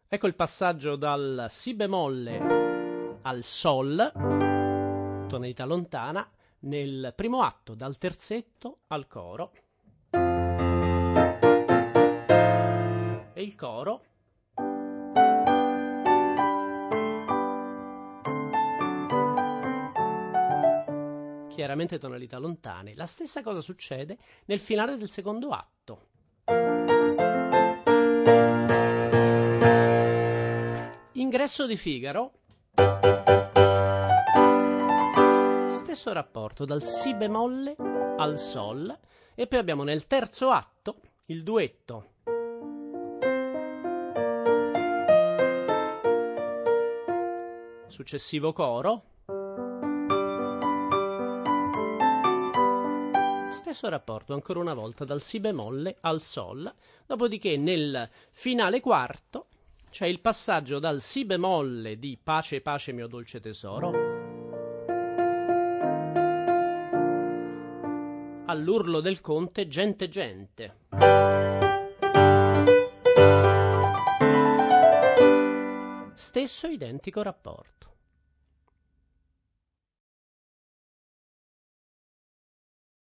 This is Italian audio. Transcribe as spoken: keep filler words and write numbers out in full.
Ecco il passaggio dal Si bemolle al Sol, tonalità lontana, nel primo atto, dal terzetto al coro. E il coro chiaramente tonalità lontane. La stessa cosa succede nel finale del secondo atto. Ingresso di Figaro, stesso rapporto dal Si bemolle al Sol, e poi abbiamo nel terzo atto il duetto successivo coro, stesso rapporto ancora una volta dal Si bemolle al Sol, dopodiché nel finale quarto c'è il passaggio dal Si bemolle di Pace pace mio dolce tesoro all'urlo del conte Gente gente. Stesso identico rapporto.